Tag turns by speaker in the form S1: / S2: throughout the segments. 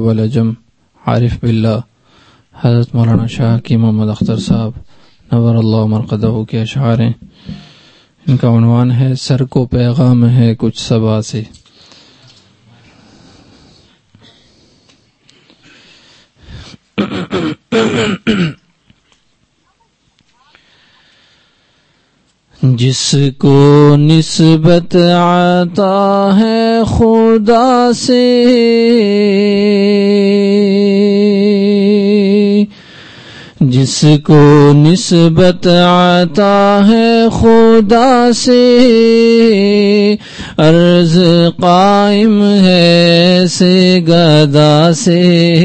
S1: والعجم عارف باللہ حضرت مولانا شاہ کی محمد اختر صاحب نور اللہ مرقدہ کے اشعار ہیں. ان کا عنوان ہے سر کو پیغام ہے کچھ صبا سے. جس کو نسبت عطا ہے خدا سے جس کو نسبت عطا ہے خدا سے عرض قائم ہے سے گدا سے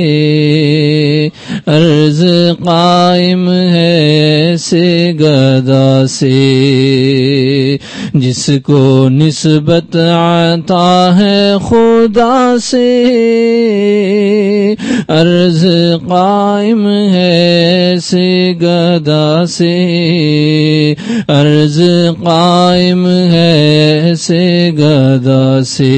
S1: عرض قائم ہے سے گدا سے جس کو نسبت عطا ہے خدا سے عرض قائم ہے سے گدا سے عرض قائم ہے سے گدا سے.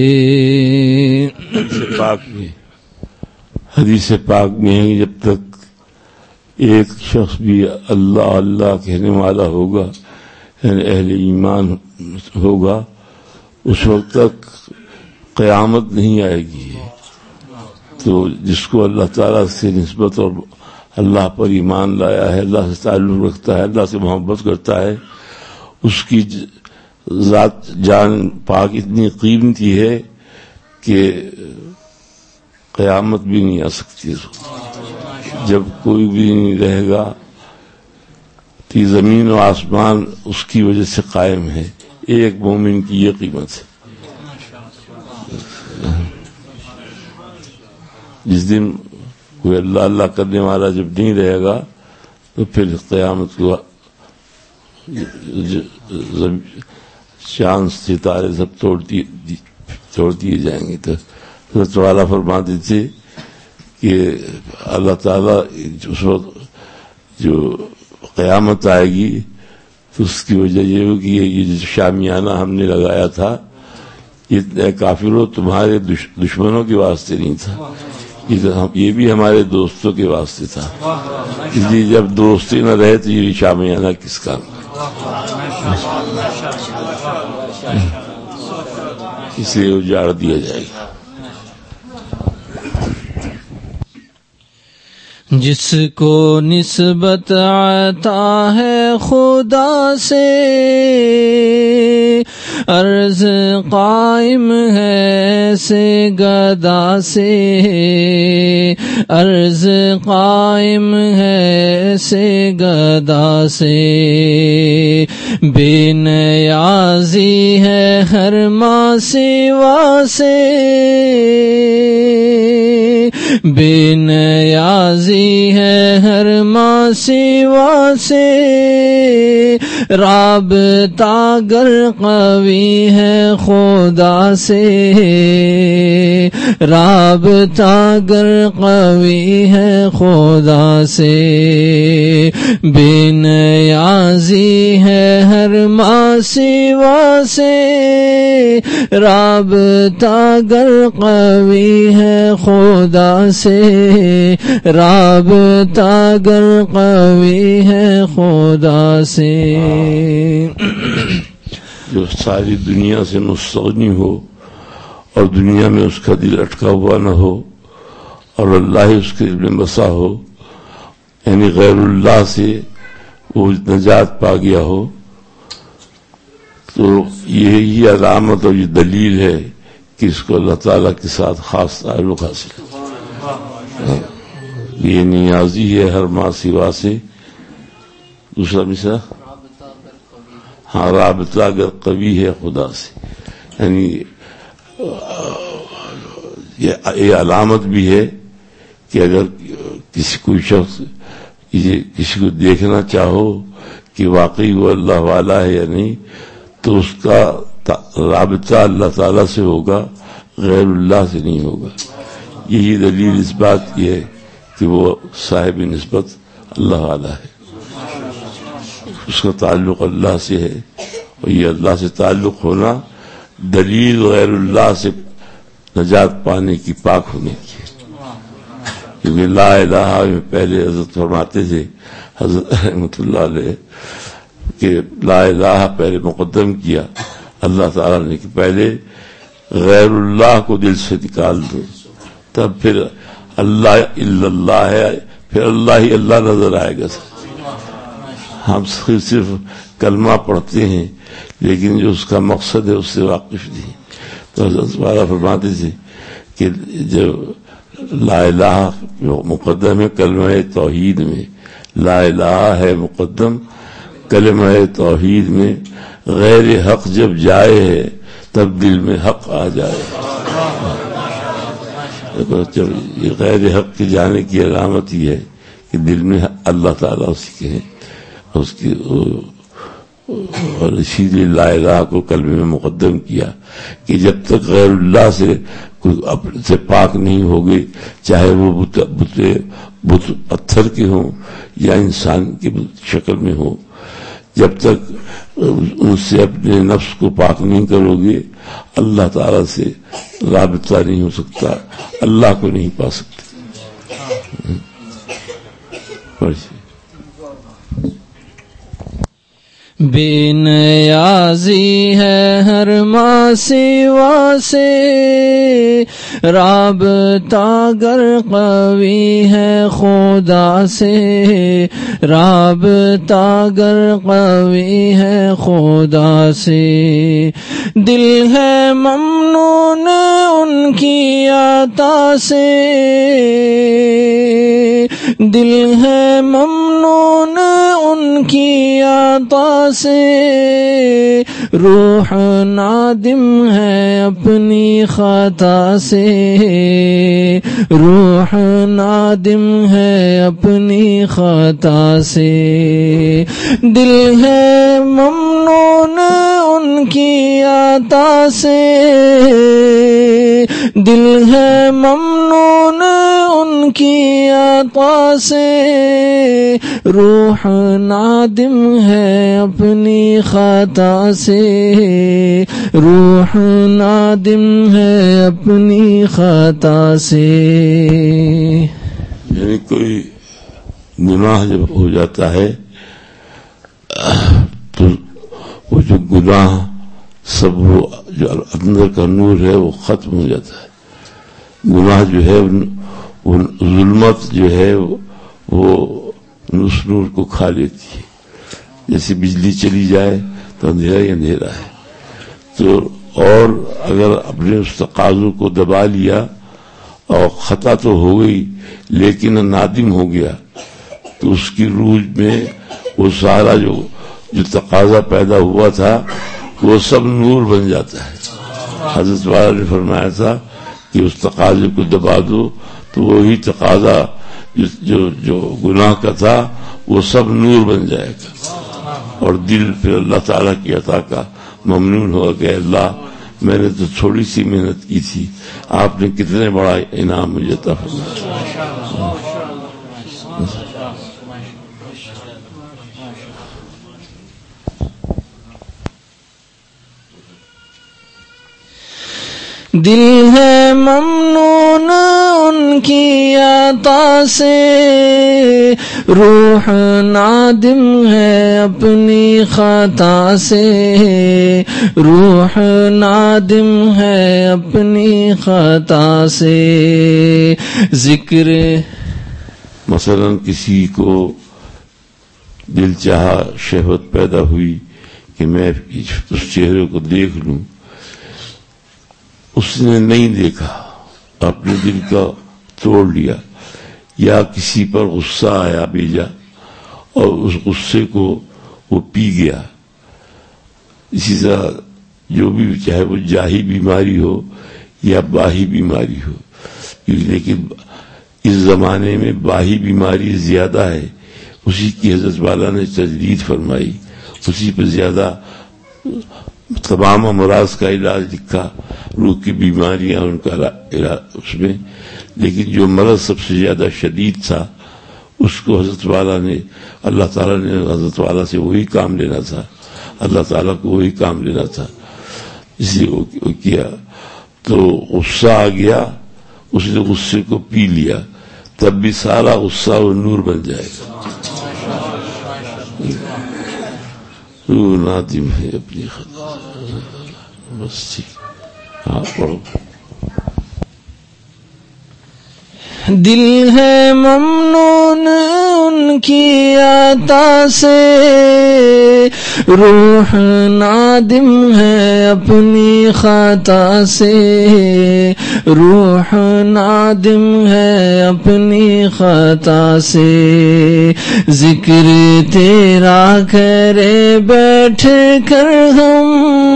S2: حدیث پاک میں جب تک ایک شخص بھی اللہ اللہ کہنے والا ہوگا یعنی اہل ایمان ہوگا اس وقت تک قیامت نہیں آئے گی. تو جس کو اللہ تعالیٰ سے نسبت اور اللہ پر ایمان لایا ہے, اللہ سے تعلق رکھتا ہے, اللہ سے محبت کرتا ہے, اس کی ذات جان پاک اتنی قیمتی ہے کہ قیامت بھی نہیں آ سکتی. جب کوئی بھی نہیں رہے گا کہ زمین و آسمان اس کی وجہ سے قائم ہے. ایک مومن کی یہ قیمت ہے. جس دن کوئی اللہ اللہ کرنے والا جب نہیں رہے گا تو پھر قیامت کو چاند ستارے سب توڑ دیے جائیں گے. تو حضرت والا فرماتے تھے کہ اللہ تعالیٰ اس وقت جو قیامت آئے گی تو اس کی وجہ یہ ہوگی یہ جو شامیانہ ہم نے لگایا تھا یہ کافروں تمہارے دشمنوں کے واسطے نہیں تھا, یہ بھی ہمارے دوستوں کے واسطے تھا. اس لیے جب دوستی نہ رہے تو یہ شامیانہ کس کام, اس لیے اجاڑ دیا جائے گا.
S1: جس کو نسبت عطا ہے خدا سے عرض قائم ہے سے گدا سے عرض قائم ہے سے گدا سے بے نیازی ہے ہر ماں سوا سے بے نیازی ہے ہر ماں سوا سے رابطہ گر قوی ہے خدا سے رابطہ گر قوی ہے خدا سے بے نیازی ہے ہر ماں سوا سے رابطہ گر قوی ہے خدا سے رابطہ گر قوی ہے خدا سے.
S2: جو ساری دنیا سے مستغنی ہو اور دنیا میں اس کا دل اٹکا ہوا نہ ہو اور اللہ ہی اس کے دل میں بسا ہو یعنی غیر اللہ سے وہ نجات پا گیا ہو تو یہی علامت اور یہ دلیل ہے کہ اس کو اللہ تعالیٰ کے ساتھ خاص تعلق حاصل ہے. یہ نیازی ہے ہر ماں سوا سے. دوسرا مثال ہاں رابطہ اگر قوی ہے خدا سے یعنی یہ علامت بھی ہے کہ اگر کسی کوئی شخص کسی کو دیکھنا چاہو کہ واقعی وہ اللہ والا ہے یا نہیں تو اس کا رابطہ اللہ تعالیٰ سے ہوگا غیر اللہ سے نہیں ہوگا. یہی دلیل اس بات کی ہے کہ وہ صاحب نسبت اللہ والا ہے, اس کا تعلق اللہ سے ہے اور یہ اللہ سے تعلق ہونا دلیل غیر اللہ سے نجات پانے کی پاک ہونے کی. کیونکہ لا الہ میں پہلے حضرت فرماتے تھے حضرت رحمۃ اللہ علیہ کہ لا الہ پہلے مقدم کیا اللہ تعالیٰ نے کہ پہلے غیر اللہ کو دل سے نکال دو، تب پھر اللہ الا اللہ ہے، پھر اللہ ہی اللہ نظر آئے گا۔ ہم صرف کلمہ پڑھتے ہیں لیکن جو اس کا مقصد ہے اس سے واقف نہیں۔ تو حضرت والا فرماتے تھے کہ جو لا الہ مقدم ہے کلمہ توحید میں، لا الہ ہے مقدم کلمہ توحید میں، غیر حق جب جائے ہے تب دل میں حق آ جائے۔ جب یہ غیر حق کے جانے کی علامت ہی ہے کہ دل میں اللہ تعالیٰ اسی کے ہیں، اس کی، اور اسی لیے لا الہ کو کلمے میں مقدم کیا کہ جب تک غیر اللہ سے پاک نہیں ہوگی، چاہے وہ بت پتھر کے ہوں یا انسان کی شکل میں ہوں، جب تک ان سے اپنے نفس کو پاک نہیں کرو گے اللہ تعالیٰ سے رابطہ نہیں ہو سکتا، اللہ کو نہیں پا سکتے۔
S1: بے نیازی ہے ہر ماں سوا سے، رابطہ گر قوی ہے خدا سے، رابطہ گر قوی ہے خدا سے، دل ہے ممنون ان کی عطا سے، دل ہے ممنون ان کی عطا سے، روح نادم ہے اپنی خطا سے، روح نادم ہے اپنی خطا سے، دل ہے ممنون ان کی عطا سے، دل ہے ممنون ان کی عطا سے، روح نادم ہے اپنی خطا سے، روح نادم ہے اپنی خطا سے۔
S2: یعنی کوئی گناہ جب ہو جاتا ہے تو وہ جو گناہ سب وہ جو اندر کا نور ہے وہ ختم ہو جاتا ہے۔ گناہ جو ہے وہ ظلمت جو ہے وہ اس نور کو کھا لیتی ہے، جیسے بجلی چلی جائے تو اندھیرا ہی اندھیرا ہے۔ تو اور اگر اپنے اس تقاضوں کو دبا لیا اور خطا تو ہو گئی لیکن نادم ہو گیا تو اس کی روح میں وہ سارا جو تقاضا پیدا ہوا تھا وہ سب نور بن جاتا ہے۔ حضرت والا نے فرمایا تھا کہ اس تقاضے کو دبا دو تو وہی تقاضا جو گناہ کا تھا وہ سب نور بن جائے گا، اور دل پھر اللہ تعالیٰ کی عطا کا ممنون ہوا کہ اللہ میں نے تو تھوڑی سی محنت کی تھی، آپ نے کتنے بڑا انعام مجھے عطا فرمایا۔
S1: دل ہے ممنون ان کی عطا سے، روح نادم ہے اپنی خطا سے، روح نادم ہے اپنی خطا سے، ذکر
S2: مثلا کسی کو دل چاہا شہوت پیدا ہوئی کہ میں اس چہرے کو دیکھ لوں، اس نے نہیں دیکھا، اپنے دل کا توڑ لیا، یا کسی پر غصہ آیا بیجا اور اس غصے کو وہ پی گیا۔ اسی طرح جو بھی چاہے وہ جاہی بیماری ہو یا باہی بیماری ہو، لیکن اس زمانے میں باہی بیماری زیادہ ہے، اسی کی حضرت والا نے تجدید فرمائی، اسی پہ زیادہ تمام امراض کا علاج لکھا، روح کی بیماریاں ان کا علاج اس میں، لیکن جو مرض سب سے زیادہ شدید تھا اس کو حضرت والا نے، اللہ تعالیٰ نے حضرت والا سے وہی کام لینا تھا، اللہ تعالیٰ کو وہی کام لینا تھا، اس لیے وہ کیا۔ تو غصہ آ گیا، اس نے غصے کو پی لیا، تب بھی سارا غصہ و نور بن جائے گا. روح نادم ہے اپنی خطا. بس ٹھیک. ہاں پڑھو.
S1: دل ہے ممنون ان کی عطا سے، روح نادم ہے اپنی خطا سے، روح نادم ہے اپنی خطا سے. ذکر تیرا کرے بیٹھ کر ہم،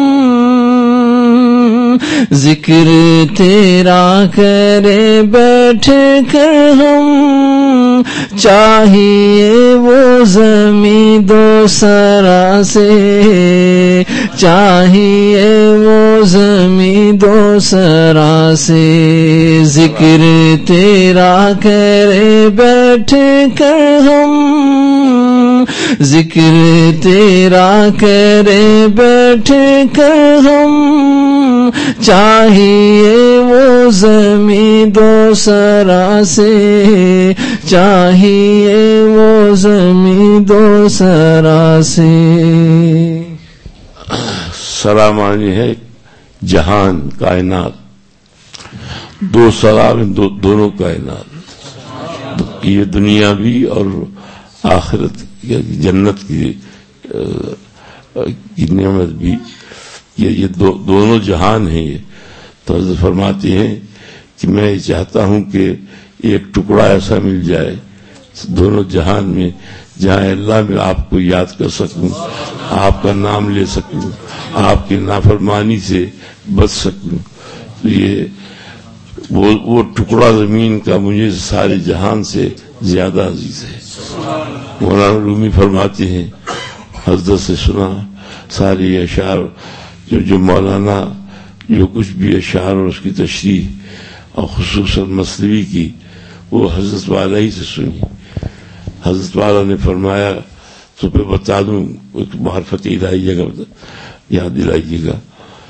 S1: ذکر تیرا کرے بیٹھ کر ہم، چاہیے وہ زمیں دو سرا سے، چاہیے وہ زمیں دو سرا سے. ذکر تیرا کرے بیٹھ کر ہم، ذکر تیرا کرے بیٹھ کر ہم، چاہیے وہ زمیں دو سرا سے، چاہیے وہ زمیں دو سرا سے.
S2: سرا معنی ہے جہان، کائنات. دو سرا میں دونوں کائنات، یہ دنیا بھی اور آخرت جنت کی نعمت بھی. یہ دونوں جہان ہیں. یہ تو حضرت فرماتے ہیں کہ میں چاہتا ہوں کہ ایک ٹکڑا ایسا مل جائے دونوں جہان میں جہاں اللہ میں آپ کو یاد کر سکوں، آپ کا نام لے سکوں، آپ کی نافرمانی سے بچ سکوں. تو یہ وہ ٹکڑا زمین کا مجھے سارے جہان سے زیادہ عزیز ہے. مولانا رومی فرماتے ہیں، حضرت سے سنا سارے اشعار جو مولانا جو کچھ بھی اشعار اور اس کی تشریح اور خصوصاً مصنوی کی وہ حضرت والا ہی سے سنی. حضرت والا نے فرمایا تو پھر بتا دوں، ایک معرفت الہیہ کا یاد دلائیے گا.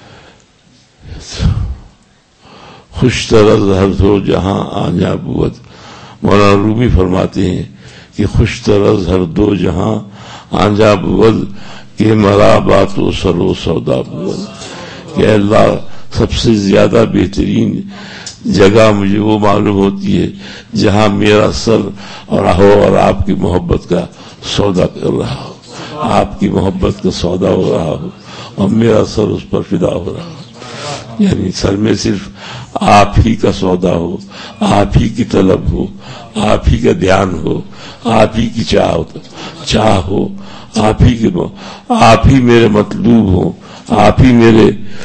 S2: خوش طرز ہر دو جہاں آنجا بود. مولانا رومی فرماتے ہیں کہ خوش طرز ہر دو جہاں آنجا بود کہ مرا بات و سر و سودا بود. کہ اللہ سب سے زیادہ بہترین جگہ مجھے وہ معلوم ہوتی ہے جہاں میرا سر اور آپ کی محبت کا سودا کر رہا ہو، آپ کی محبت کا سودا ہو رہا ہو اور میرا سر اس پر فدا ہو رہا ہو. یعنی سر میں صرف آپ ہی کا سودا ہو، آپ ہی کی طلب ہو، آپ ہی کا دھیان ہو، آپ ہی کی چاہ ہو، آپ ہی میرے مطلوب ہو، آپ ہی میرے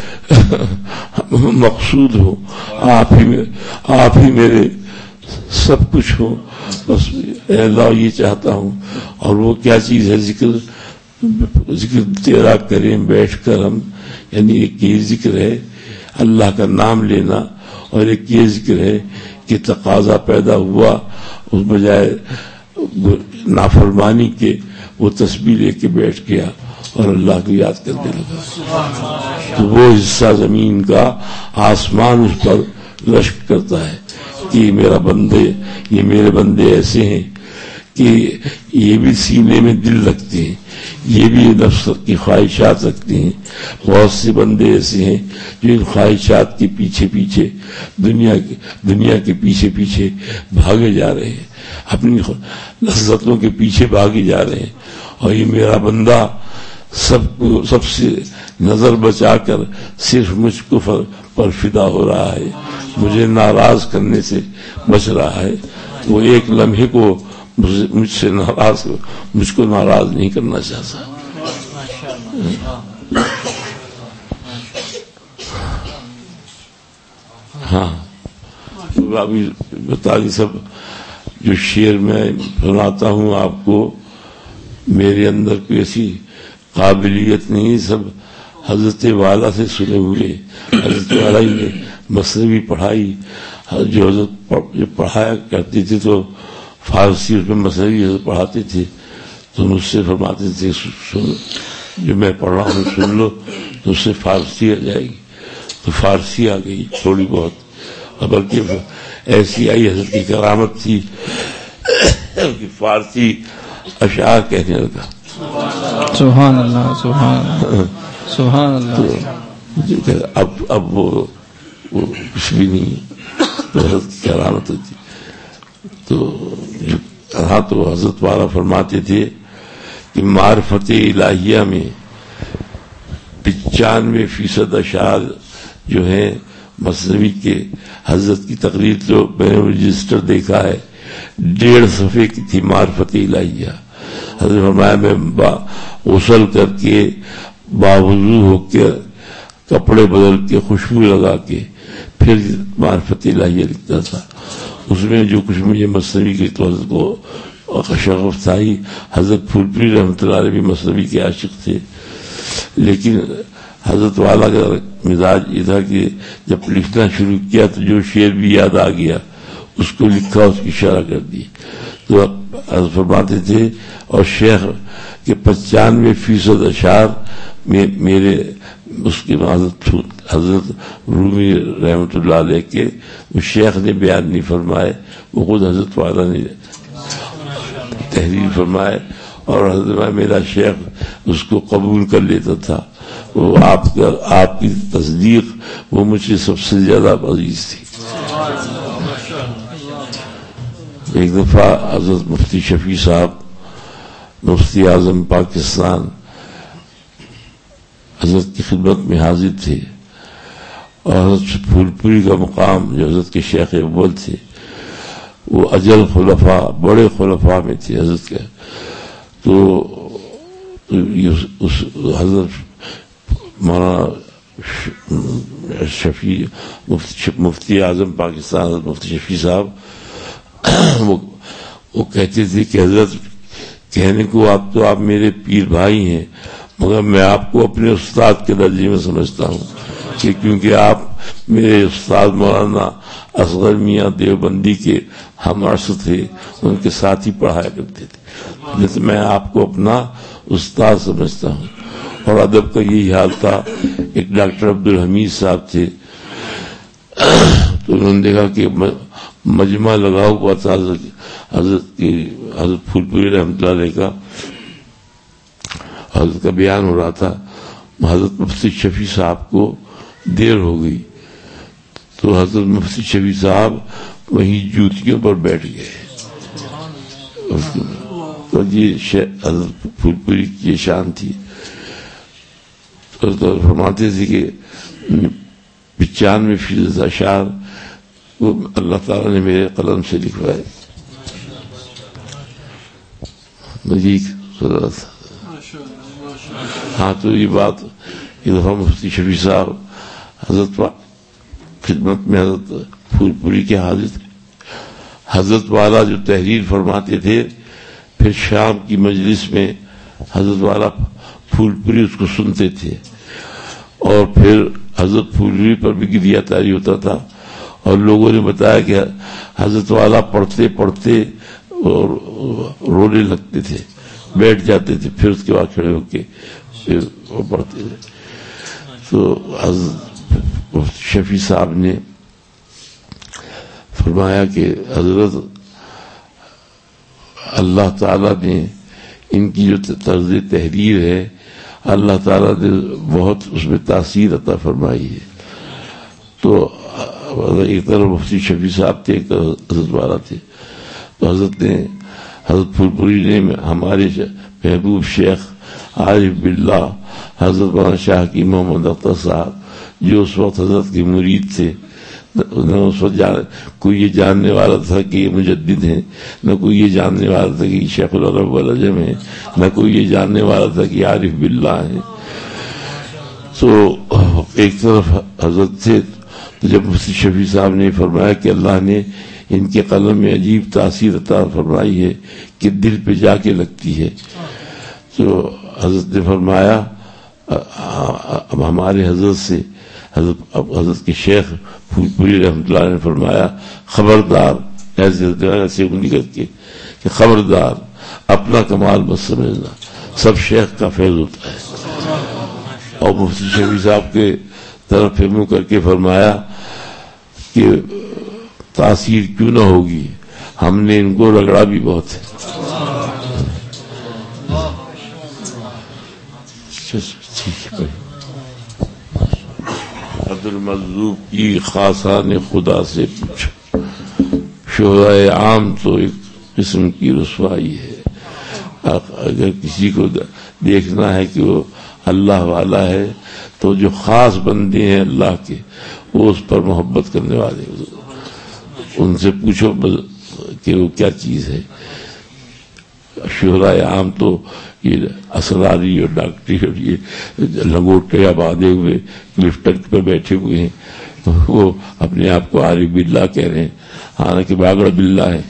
S2: مقصود ہو، آپ ہی میرے سب کچھ ہو. بس اے اللہ یہ چاہتا ہوں. اور وہ کیا چیز ہے؟ ذکر تیرا کریں بیٹھ کر ہم. یعنی ایک یہ ذکر ہے اللہ کا نام لینا، اور ایک یہ ذکر ہے کہ تقاضا پیدا ہوا اس بجائے نافرمانی کے وہ تسبیح لے کے بیٹھ گیا اور اللہ کو یاد کرنے لگا. تو وہ حصہ زمین کا آسمان اس پر رشک کرتا ہے کہ یہ میرے بندے ایسے ہیں کہ یہ بھی سینے میں دل رکھتے ہیں، یہ بھی نفس کی خواہشات رکھتے ہیں. بہت سے بندے ایسے ہیں جو ان خواہشات کے پیچھے دنیا کے پیچھے بھاگے جا رہے ہیں، اپنی لذتوں کے پیچھے بھاگے جا رہے ہیں. اور یہ میرا بندہ سب سے نظر بچا کر صرف مجھ کو پر فدا ہو رہا ہے، مجھے ناراض کرنے سے بچ رہا ہے. وہ ایک لمحے کو مجھ کو ناراض نہیں کرنا چاہتا. ہاں ابھی بتا دی سب جو شعر میں سناتا ہوں آپ کو، میرے اندر کوئی ایسی قابلیت نہیں، سب حضرت والا سے سنے ہوئے. حضرت والا ہی نے مصنوی پڑھائی، جو حضرت پڑھایا کرتی تھی تو فارسی اس میں مصنوی حضرت پڑھاتے تھے تو مجھ سے فرماتے تھے جو میں پڑھ رہا ہوں سن لو، تو اس سے فارسی آ جائے گی. تو فارسی آ گئی تھوڑی بہت، بلکہ ایسی آئی حضرت کی کرامت تھی کہ فارسی اشعار کہنے لگا.
S1: سبحان اللہ سبحان اللہ سبحان اللہ.
S2: اب وہ کچھ بھی نہیں, تو حضرت کی کرامت ہوتی. تو حضرت والا فرماتے تھے کہ معرفت الہیہ میں 95% اشعار جو ہیں مثنوی کے, حضرت کی تقریر جو میں نے رجسٹر دیکھا ہے 1.5 صفحے کی تھی معرفت الہیہ. حضرت فرمایا میں غسل کر کے باوضو ہو کے کپڑے بدل کے خوشبو لگا کے پھر معرفت الہیہ لکھتا تھا. اس میں جو کچھ مجھے مثنوی کی تو حضرت کو شغف تھا ہی. حضرت پھول پوری رحمۃ اللہ علیہ بھی مثنوی کے عاشق تھے, لیکن حضرت والا کا مزاج یہ تھا کہ جب لکھنا شروع کیا تو جو شعر بھی یاد آ گیا اس کو لکھا, اس کی شرح کر دی. تو حضرت فرماتے تھے اور شیخ کے 95% اشعار میرے اس کے حضرت رومی رحمۃ اللہ علیہ کے وہ شیخ نے بیان نہیں فرمائے, وہ خود حضرت والا نے تحریر فرمائے, اور حضرت میرا شیخ اس کو قبول کر لیتا تھا. وہ آپ کی تصدیق وہ مجھ سے سب سے زیادہ عزیز تھی. ایک دفعہ حضرت مفتی شفیع صاحب مفتی اعظم پاکستان حضرت کی خدمت میں حاضر تھے, اور حضرت پھول پوری کا مقام جو حضرت کے شیخ اول تھے وہ اجل خلفاء بڑے خلفاء میں تھے حضرت کے. تو حضرت مولانا شفیع مفتی اعظم پاکستان حضرت مفتی شفیع صاحب وہ کہتے تھے کہ حضرت کہنے کو آپ میرے پیر بھائی ہیں, مگر میں آپ کو اپنے استاد کے درجے میں سمجھتا ہوں, کہ کیونکہ آپ میرے استاد مولانا اصغر میاں دیوبندی کے ہم عرص تھے, ان کے ساتھ ہی پڑھایا کرتے تھے, جیسے میں آپ کو اپنا استاد سمجھتا ہوں. اور ادب کا یہی حال تھا. ایک ڈاکٹر عبدالحمید صاحب تھے, تو انہوں نے دیکھا کہ مجمع لگا ہوا تھا حضرت پھول پوری رحمۃ اللہ علیہ کا, حضرت کا بیان ہو رہا تھا. حضرت مفتی شفیع صاحب کو دیر ہو گئی, تو حضرت مفتی شفیع صاحب وہیں جوتیوں پر بیٹھ گئے. تو یہ حضرت پھول پوری کی شان تھی. تو فرماتے تھے کہ 95% اشعار وہ اللہ تعالیٰ نے میرے قلم سے لکھوائے. ہاں, تو یہ بات ایک دفعہ مفتی شفیع صاحب حضرت خدمت میں حضرت پھول پوری کے حاضر, حضرت والا جو تحریر فرماتے تھے, پھر شام کی مجلس میں حضرت والا پھول پوری اس کو سنتے تھے, اور پھر حضرت پھول پوری پر بھی گریہ طاری ہوتا تھا. اور لوگوں نے بتایا کہ حضرت والا پڑھتے پڑھتے اور رونے لگتے تھے, بیٹھ جاتے تھے, پھر اس کے بعد کھڑے ہو کے پھر وہ پڑھتے تھے. تو حضرت شفیع صاحب نے فرمایا کہ حضرت اللہ تعالیٰ نے ان کی جو طرز تحریر ہے, اللہ تعالیٰ نے بہت اس میں تاثیر عطا فرمائی ہے. تو ایک طرف مفتی شفیع صاحب تھے, ایک طرف حضرت والا تھے. تو حضرت پھول پوری نے ہمارے محبوب شیخ عارف باللہ حضرت مولانا شاہ حکیم محمد اختر صاحب, جو اس وقت حضرت کے مرید تھے, نہ اس وقت کوئی یہ جاننے والا تھا کہ یہ مجدد ہیں, نہ کوئی یہ جاننے والا تھا کہ یہ شیخ العرب والعجم ہیں, نہ کوئی یہ جاننے والا تھا کہ یہ عارف باللہ ہیں. تو ایک طرف حضرت تھے. تو جب مفتی شفیع صاحب نے فرمایا کہ اللہ نے ان کے قلم میں عجیب تاثیر عطا فرمائی ہے کہ دل پہ جا کے لگتی ہے, تو حضرت نے فرمایا اب ہمارے حضرت سے حضرت کے شیخ پھول پوری رحمۃ اللہ نے فرمایا خبردار, ایسے انگلی کر کے کہ خبردار اپنا کمال مت سمجھنا, سب شیخ کا فیض ہوتا ہے. اور مفتی شفیع صاحب کے طرف منہ کر کے فرمایا کہ تاثیر کیوں نہ ہوگی، ہم نے ان کو رگڑا بھی بہت ہے. حضر مجذوب کی خاصہ نے خدا سے پوچھا، شہرائے عام تو ایک قسم کی رسوائی ہے. اگر کسی کو دیکھنا ہے کہ وہ اللہ والا ہے تو جو خاص بندے ہیں اللہ کے، وہ اس پر محبت کرنے والے، ان سے پوچھو کہ وہ کیا چیز ہے. شہرائے عام تو یہ اسراری اور ڈاکٹری اور یہ لنگوٹے باندھے ہوئے لفٹر پر بیٹھے ہوئے ہیں، وہ اپنے آپ کو عارف باللہ کہہ رہے ہیں، حالانکہ باگڑ باللہ ہے.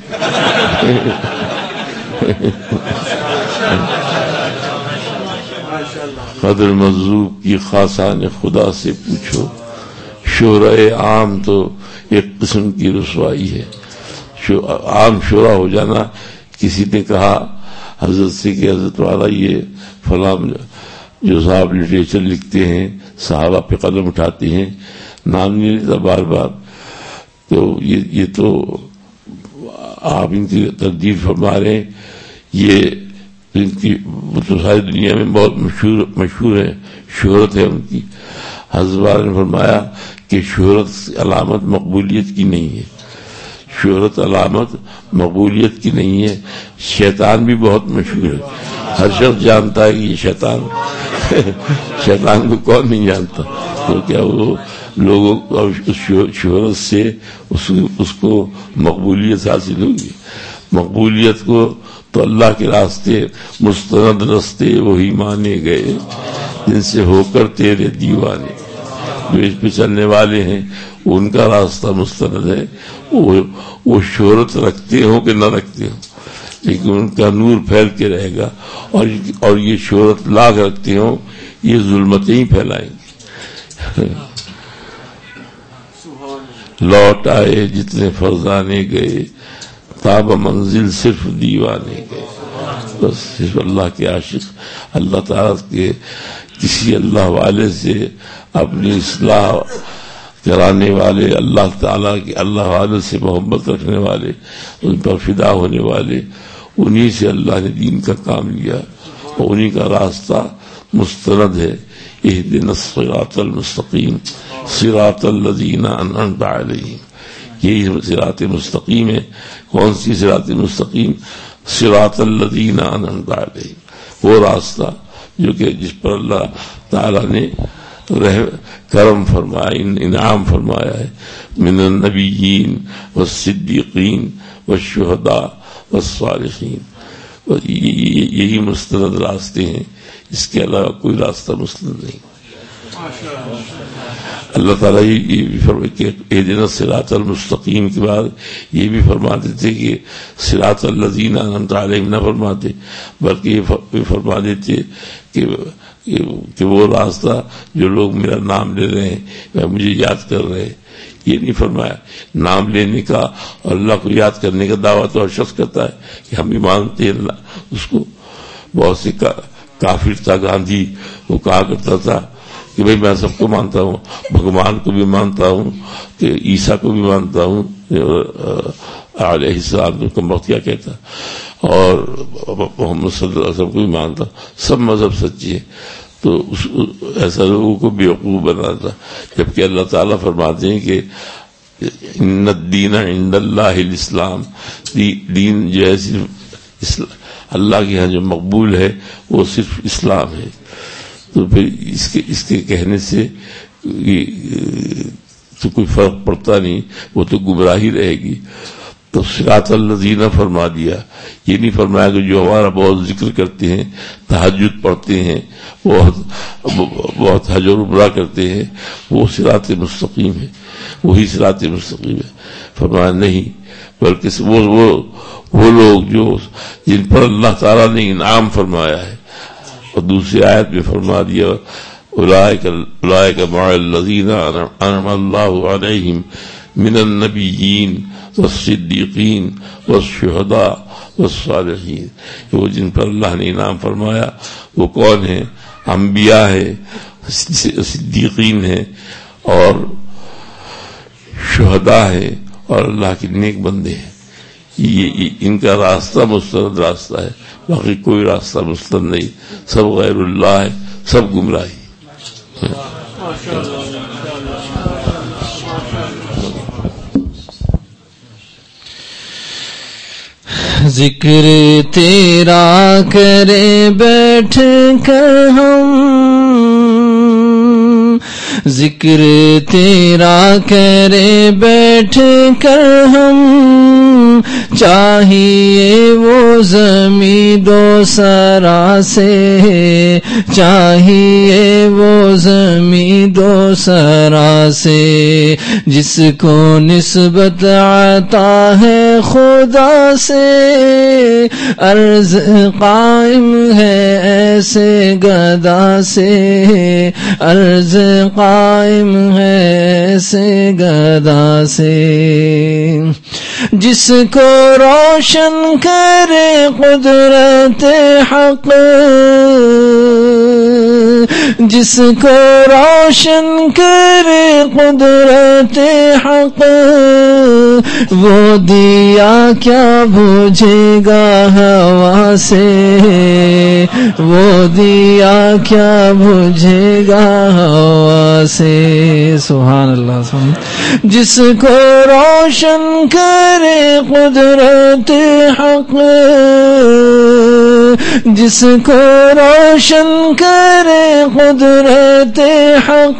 S2: قدر مجذوب کی خاصہ نے خدا سے پوچھو، شہرائے عام تو ایک قسم کی رسوائی ہے. عام شہرا ہو جانا. کسی نے کہا حضرت سے کہ حضرت والا یہ فلاں جو صاحب لٹریچر لکھتے ہیں، صحابہ پہ قدم اٹھاتے ہیں، نام نہیں لیتا بار بار، تو یہ تو آپ ان کی تردید فرما رہے ہیں. یہ ان کی تو ساری دنیا میں بہت مشہور ہے، شہرت ہے ان کی. حضرت نے فرمایا کہ شہرت علامت مقبولیت کی نہیں ہے، شہرت علامت مقبولیت کی نہیں ہے. شیطان بھی بہت مشہور ہے، ہر شخص جانتا ہے کہ یہ شیطان کو کون نہیں جانتا. تو کیا وہ لوگوں کو شہرت سے اس کو مقبولیت حاصل ہوگی؟ مقبولیت کو تو اللہ کے راستے، مستند راستے وہی مانے گئے جن سے ہو کر تیرے دیوانے. جو اس پہ چلنے والے ہیں ان کا راستہ مستند ہے. وہ شہرت رکھتے ہوں کہ نہ رکھتے ہوں، لیکن ان کا نور پھیل کے رہے گا. اور یہ شہرت لاکھ رکھتے ہوں، یہ ظلمتیں ہی پھیلائیں گے. لوٹ آئے جتنے فرزانے گئے، تاب منزل صرف دیوانے گئے. بس صرف اللہ کے عاشق، اللہ تعالیٰ کے کسی اللہ والے سے اپنی اصلاح کرانے والے، اللہ تعالیٰ کے اللہ والے سے محبت رکھنے والے، ان پر فدا ہونے والے، انہی سے اللہ نے دین کا کام لیا اور انہی کا راستہ مستند ہے. اہدنا الصراط المستقیم صراط الذین انعمت علیہم. یہی صراط مستقیم ہے. کون سی صراط مستقیم؟ صراط الذین انعمت علیہم، وہ راستہ جو کہ جس پر اللہ تعالیٰ نے کرم فرمایا، انعام فرمایا ہے. من النبیین والصدیقین والشہداء والصالحین. یہی مستند راستے ہیں، اس کے علاوہ کوئی راستہ مستند نہیں. اللہ تعالیٰ یہ بھی فرمائے کہ اہدنا الصراط المستقیم کے بعد یہ بھی فرماتے تھے کہ صراط الذین انعمت علیہم نہ فرماتے، بلکہ یہ فرما دیتے کہ وہ راستہ جو لوگ میرا نام لے رہے ہیں، مجھے یاد کر رہے ہیں. یہ نہیں فرمایا. نام لینے کا اور اللہ کو یاد کرنے کا دعویٰ تو ہر شخص کرتا ہے کہ ہم بھی مانتے ہیں اس کو. بہت سے کافر تھا گاندھی، وہ کہا کرتا تھا کہ بھئی میں سب کو مانتا ہوں، بھگوان کو بھی مانتا ہوں، کہ عیسیٰ کو بھی مانتا ہوں علیہ السلام کو وقت کیا کہتا، اور محمد صلی اللہ علیہ وسلم کو بھی مانتا، سب مذہب سچی ہے. تو ایسا لوگوں کو بیوقوف بناتا، جبکہ اللہ تعالیٰ فرماتے ہیں کہ ان الدین عند اللہ الاسلام، دین جو ہے صرف اللہ کے ہاں جو مقبول ہے وہ صرف اسلام ہے. تو پھر اس کے کہنے سے تو کوئی فرق پڑتا نہیں، وہ تو گمراہی رہے گی. تو صراط الذین فرما دیا. یہ نہیں فرمایا کہ جو ہمارا بہت ذکر کرتے ہیں، تہجد پڑھتے ہیں، بہت حج و عمرہ کرتے ہیں، وہ صراط مستقیم ہے، وہی صراط مستقیم ہے. فرمایا نہیں، بلکہ وہ لوگ جو جن پر اللہ تعالیٰ نے انعام فرمایا ہے. اور دوسری آیت میں فرما دیا اولئک مع الذین انعم اللہ علیہم من النبیین والصدیقین والشہداء والصالحین. وہ جن پر اللہ نے انعام فرمایا وہ کون ہیں؟ انبیاء ہیں، صدیقین ہیں اور شہداء ہیں اور اللہ کے نیک بندے ہیں. یہ ان کا راستہ مستند راستہ ہے، باقی کوئی راستہ مستند نہیں، سب غیر اللہ ہے، سب گمراہی.
S1: ذکر تیرا کرے بیٹھ کر ہم، ذکر تیرا کرے بیٹھ کر ہم، چاہیے وہ زمین دو سرا سے، چاہیے وہ زمین دو سرا سے، جس کو نسبت عطا ہے خدا سے، عرض قائم ہے ایسے گدا سے، عرض قائم ہے ایسے گدا سے، جس کو روشن کرے قدرت حق، جس کو روشن کرے قدرت حق، وہ دیا کیا بجھے گا ہوا سے، وہ دیا کیا بجھے گا ہوا سے. سبحان اللہ. جس کو روشن کرے قدرت حق، جس کو روشن کرے قدرت حق،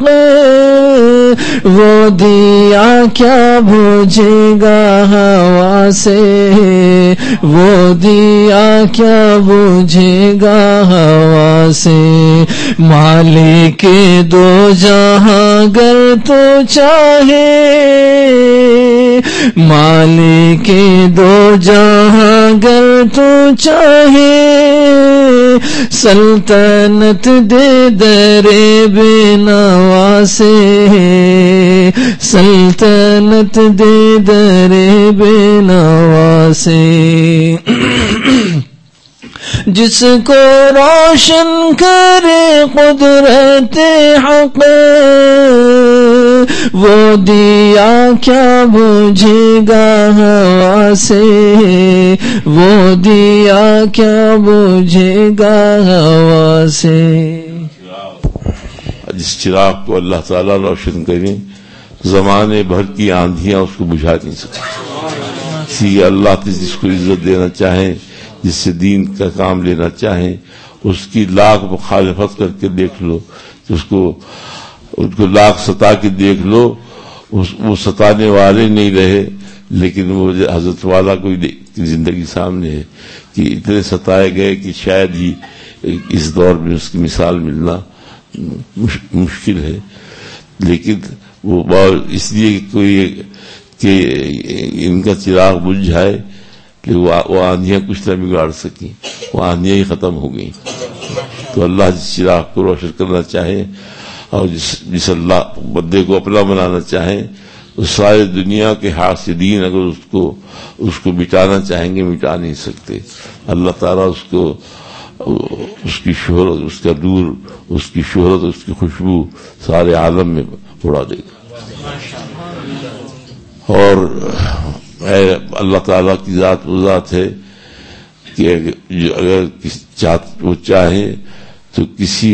S1: وہ دیا کیا بجھے گا ہوا سے، وہ دیا کیا بجھے گا ہوا سے. مالک دو جہاں گر تو چاہے، مالک دو جہاں گر تو چاہے، سلطنت دے در بے نوا سے، سلطنت دے در بے نوا سے. جس کو روشن کرے قدرت حق، وہ دیا کیا بجھے گا ہوا سے، وہ دیا کیا بجھے گا ہوا سے.
S2: جس چراغ کو اللہ تعالیٰ روشن کریں، زمانے بھر کی آندھیاں اس کو بجھا نہیں سکتی. اسی اللہ جس کو عزت دینا چاہیں، جس سے دین کا کام لینا چاہیں، اس کی لاکھ مخالفت کر کے دیکھ لو، اس کو لاکھ ستا کے دیکھ لو، وہ ستانے والے نہیں رہے، لیکن وہ حضرت والا کوئی زندگی سامنے ہے کہ اتنے ستائے گئے کہ شاید ہی اس دور میں اس کی مثال ملنا مشکل ہے. لیکن وہ اس لیے کوئی کہ ان کا چراغ بجھ جائے کہ وہ آندھیاں کچھ نہ بگاڑ سکیں، وہ آندھیاں ہی ختم ہو گئیں. تو اللہ جس چراغ کو روشن کرنا چاہے اور جس اللہ بندے کو اپنا بنانا چاہیں، اس ساری دنیا کے حاسدین اگر اس کو مٹانا چاہیں گے مٹا نہیں سکتے. اللہ تعالیٰ اس کی شہرت، اس کا نور، اس کی شہرت، اس کی خوشبو سارے عالم میں اڑا دے گا. اور اللہ تعالیٰ کی ذات وہ ذات ہے کہ اگر وہ چاہے تو کسی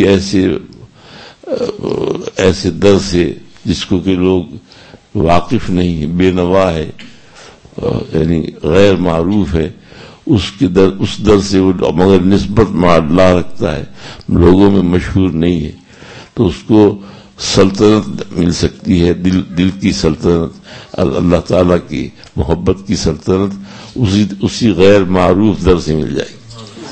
S2: ایسے در سے جس کو کہ لوگ واقف نہیں ہیں، بے نوا ہے، یعنی غیر معروف ہے، اس در سے وہ مگر نسبت معادلہ رکھتا ہے، لوگوں میں مشہور نہیں ہے، تو اس کو سلطنت مل سکتی ہے، دل کی سلطنت، اللہ تعالیٰ کی محبت کی سلطنت اسی غیر معروف در سے مل جائے گی.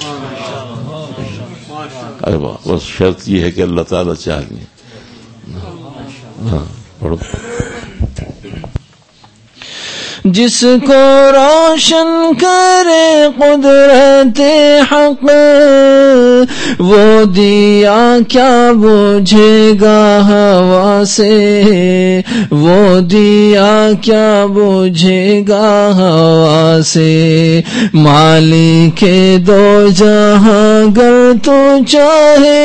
S2: بس شرط یہ ہے کہ اللہ تعالیٰ چاہیں. ہاں پڑھو.
S1: جس کو روشن کرے قدرت حق وہ دیا کیا بجھے گا ہوا سے وہ دیا کیا بجھے گا ہوا سے مالک دو جہاں گر تو چاہے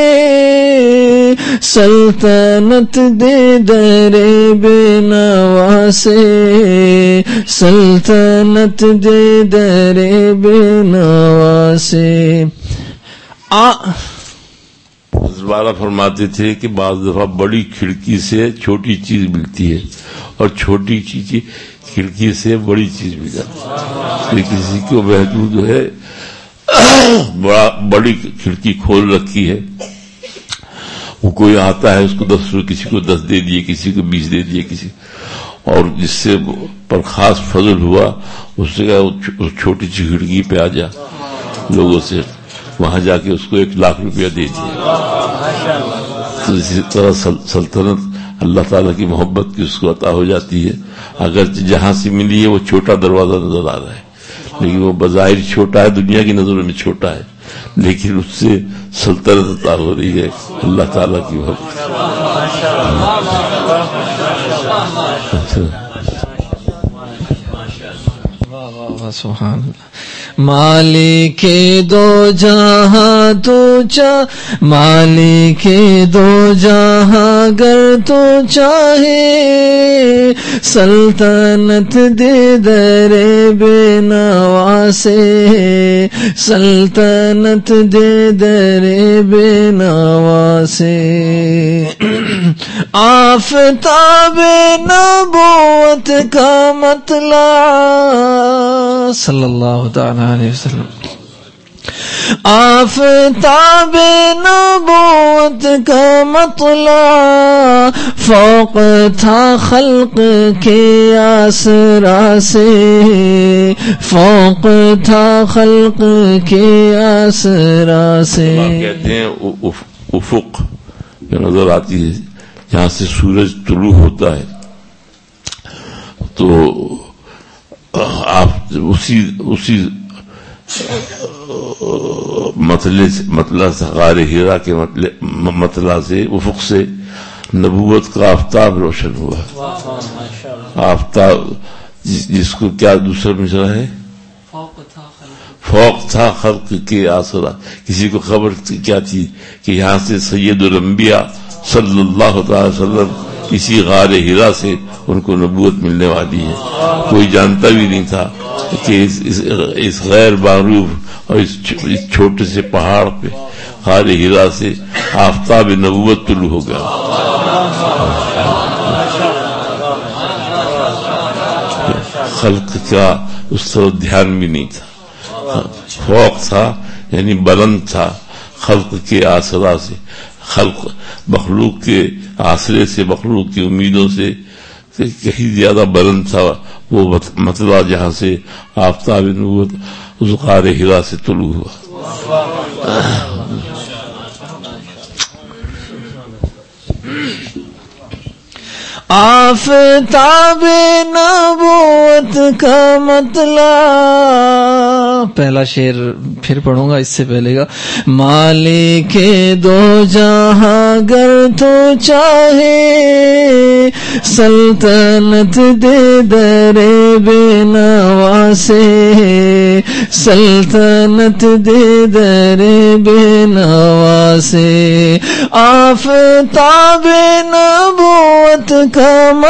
S1: سلطنت دے در بے نوا سے سلطنت دے در بے نوا سے
S2: حضرت فرماتے تھے کہ بعض دفعہ بڑی کھڑکی سے چھوٹی چیز ملتی ہے اور چھوٹی چیز کھڑکی سے بڑی چیز مل جاتی ہے. کسی کو محدود ہے بڑی کھڑکی کھول رکھی ہے, وہ کوئی آتا ہے اس کو 10 روپے کسی کو 10 دے دیے کسی کو 20 دے دیے کسی, اور جس سے پر خاص فضل ہوا اس سے اس چھوٹی سی کھڑکی پہ آ جا لوگوں سے وہاں جا کے اس کو 1 لاکھ روپیہ دے دیا. تو اسی طرح سلطنت اللہ تعالیٰ کی محبت کی اس کو عطا ہو جاتی ہے. اگر جہاں سے ملی ہے وہ چھوٹا دروازہ نظر آ رہا ہے لیکن وہ بظاہر چھوٹا ہے, دنیا کی نظروں میں چھوٹا ہے, لیکن اس سے سلطنت عطا ہو رہی ہے اللہ تعالیٰ کی محبت.
S1: سبحان اللہ. مالک دو جہاں مالک دو جہاں گر تو چاہے سلطنت دے در بے نوا سے سلطنت دے در بے نوا سے. آفتاب نبوت کا مطلع صلی اللہ تعالی علیہ وسلم. آفتاب نبوت کا مطلع فوق تھا خلق کے آسرا سے فوق تھا خلق کے آسرا سے.
S2: کہتے ہیں افق جو نظر آتی ہے جہاں سے سورج طلوع ہوتا ہے تو آپ اسی مطلع سے غار ہیرا کے مطلع سے افق سے نبوت کا آفتاب روشن ہوا. آفتاب جس کو کیا دوسرا مشرا ہے فوق تھا خلق کے آسرا. کسی کو خبر کیا تھی کہ یہاں سے سید الانبیاء صلی اللہ تعالی وسلم کسی غار ہیرا سے ان کو نبوت ملنے والی ہے. کوئی جانتا بھی نہیں تھا کہ اس غیر معروف اور اس چھوٹے سے پہاڑ پہ غار ہیرا سے آفتاب نبوت طلوع ہو گیا. خلق کا اس طرح دھیان بھی نہیں تھا. فوق تھا یعنی بلند تھا خلق کے آسرا سے, خلق مخلوق کے آسرے سے مخلوق کی امیدوں سے کہیں زیادہ بلند تھا وہ مطلع جہاں سے آفتاب نبوت اس غار ہرا سے طلوع ہوا.
S1: آفتاب نبوت کا مطلع. پہلا شعر پھر پڑھوں گا, اس سے پہلے گا. مالک دو جہاں گر تو چاہے سلطنت دے در بے نوا سے سلطنت دے در بے نوا سے. آفتاب نبوت کا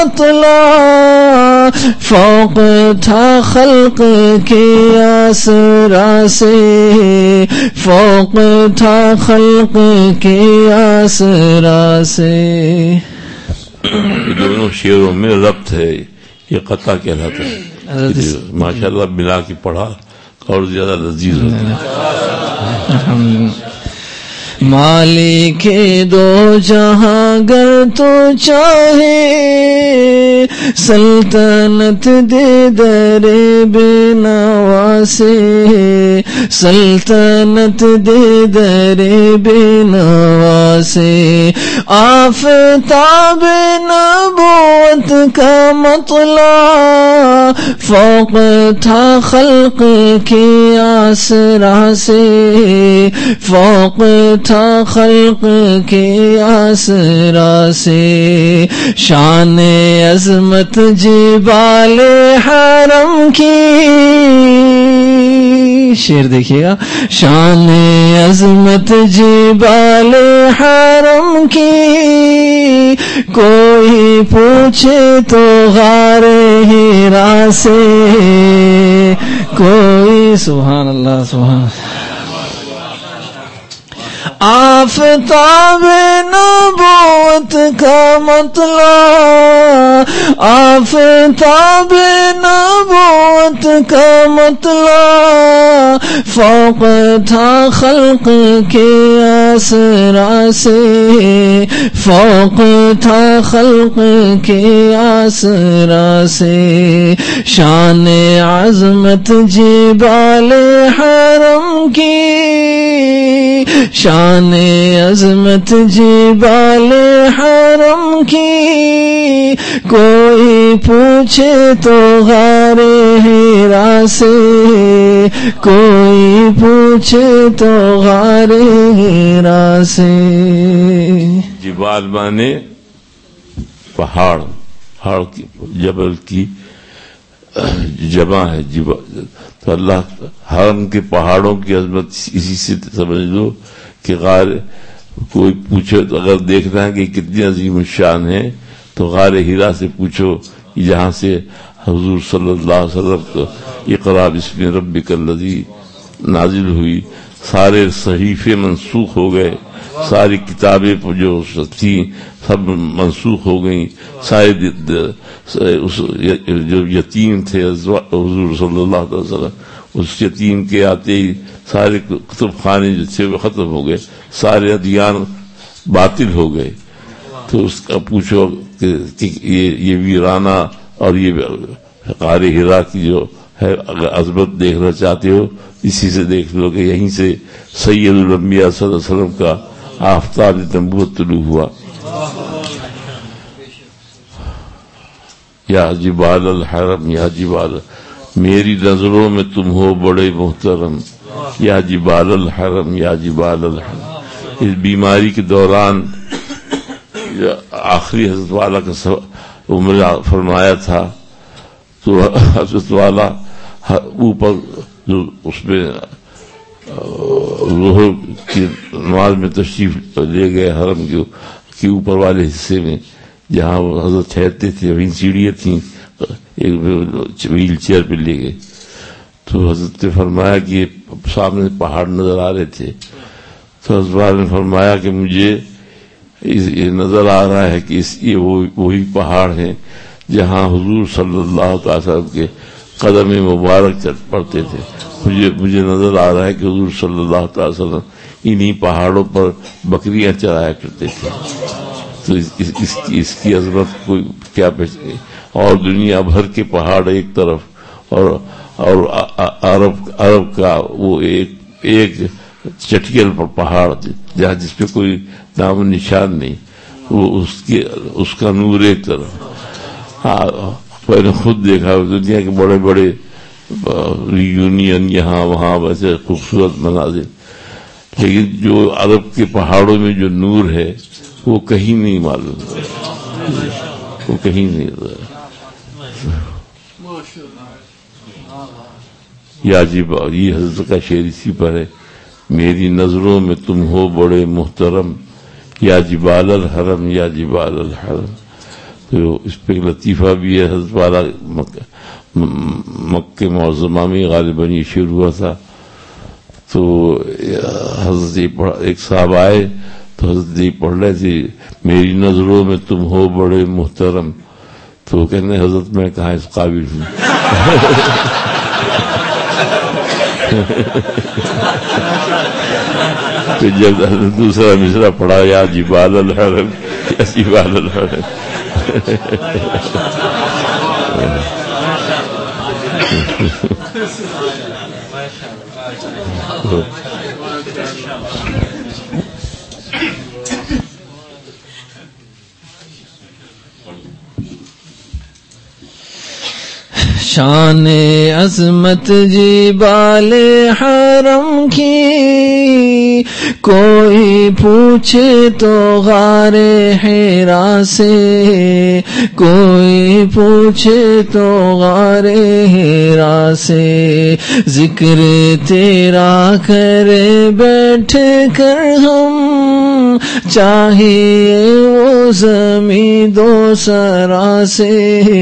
S1: مطلع فوق تھا خلق کے آسرا سے فوق تھا خلق کے آسرا سے.
S2: دونوں شعروں میں ربط ہے, یہ قطع کہلاتا ہے. ماشاءاللہ بنا کے پڑھا اور زیادہ لذیذ ہوتا ہے.
S1: مالک دو جہاں گر تو چاہے سلطنت دے در بے نوا سے سلطنت دے در بے نوا سے آفتاب نبوت کا مطلع فوق تھا خلق کی آسرا سے فوق تھا خلق کی آسرا سے شان عظمت جبال حرم کی شعر دیکھیے گا شان عظمت جبال حرم کی کوئی پوچھے تو غار ہیرا سے کوئی سبحان اللہ سبحان آفتاب نبوت کا مطلع آفتاب نبوت کا مطلع فوق تھا خلق کے آسرا سے فوق تھا خلق کے آسرا سے شان عظمت جبال حرم کی شان عظمت جبال حرم کی کوئی پوچھے تو غار ہیرا سے کوئی پوچھے تو غار ہیرا سے
S2: جبال مانے پہاڑ کی جبل کی جمع ہے جبال تو اللہ حرم کے پہاڑوں کی عظمت اسی سے سمجھ لو کہ غار کوئی پوچھو تو اگر دیکھنا ہے کہ کتنی عظیم الشان ہے تو غار ہیرا سے پوچھو جہاں سے حضور صلی اللہ علیہ وسلم کو اقرا بسم ربک الذی نازل ہوئی سارے صحیفے منسوخ ہو گئے ساری کتابیں جو تھیں سب منسوخ ہو گئیں سارے جو یتیم تھے حضور صلی اللہ علیہ وسلم اس یتیم کے آتے ہی سارے کتب خانے جو تھے وہ ختم ہو گئے سارے ادیان باطل ہو گئے تو اس کا پوچھو کہ یہ ویرانہ اور یہ غار ہرا کی جو ہے عظمت دیکھنا چاہتے ہو اسی سے دیکھ لو کہ یہیں سے سید الانبیاء صلی اللہ علیہ وسلم کا آفتاب نبوت طلوع ہوا. یا جبال الحرم یا جبال میری نظروں میں تم ہو بڑے محترم یا جبال الحرم یا جبال الحرم. اس بیماری کے دوران آخری حضرت والا کا عمر فرمایا تھا تو حضرت والا اوپر جو اس میں ظہر کی نماز میں تشریف لے گئے حرم کے اوپر والے حصے میں جہاں وہ حضرت ٹھہرتے تھے وہیں سیڑھیاں تھیں ایک ویل چیئر پہ لے گئے تو حضرت نے فرمایا کہ سامنے پہاڑ نظر آ رہے تھے تو حضرت نے فرمایا کہ مجھے یہ نظر آ رہا ہے کہ یہ وہی پہاڑ ہیں جہاں حضور صلی اللہ تعالی وسلم کے قدم مبارک پڑتے تھے. مجھے نظر آ رہا ہے کہ حضور صلی اللہ تعالی وسلم انہی پہاڑوں پر بکریاں چرایا کرتے تھے. تو اس کی عظمت کوئی کیا پہچانے. اور دنیا بھر کے پہاڑ ایک طرف اور عرب کا وہ ایک چٹکیل پر پہاڑ جہاں جس پہ کوئی نام و نشان نہیں وہ اس کا نور ایک طرف. میں نے خود دیکھا دنیا کے بڑے بڑے ریونین یہاں وہاں ویسے خوبصورت مناظر لیکن جو عرب کے پہاڑوں میں جو نور ہے وہ کہیں نہیں معلوم وہ کہیں نہیں. یا جی یہ حضرت کا شعر اسی پر ہے میری نظروں میں تم ہو بڑے محترم یا جبال الحرم یا جبال الحرم. تو اس پہ لطیفہ بھی ہے حضرت والا مکہ معظمہ میں غالباً یہ شعر ہوا تھا تو حضرت ایک صاحب آئے تو حضرت پڑھ رہے تھے میری نظروں میں تم ہو بڑے محترم تو کہنے حضرت میں کہاں اس قابل ہوں. تو جب دوسرا مصرع پڑھا یا جبال الحرم یا جبال الحرم
S1: شان عظمت جبال حرم کی کوئی پوچھے تو غار حرا سے، کوئی پوچھے تو غار حرا سے، ذکر تیرا کرے بیٹھ کر ہم، چاہیے وہ زمین دو سرا سے،